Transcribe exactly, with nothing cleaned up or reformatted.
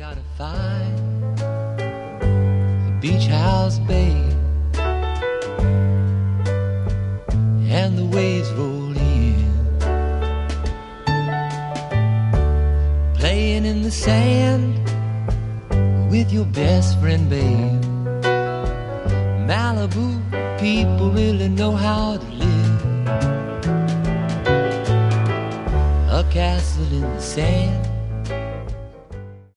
gotta find the beach house, babe, and the waves roll in, playing in the sand with your best friend, babe. Malibu people really know how to live. A castle in the sand,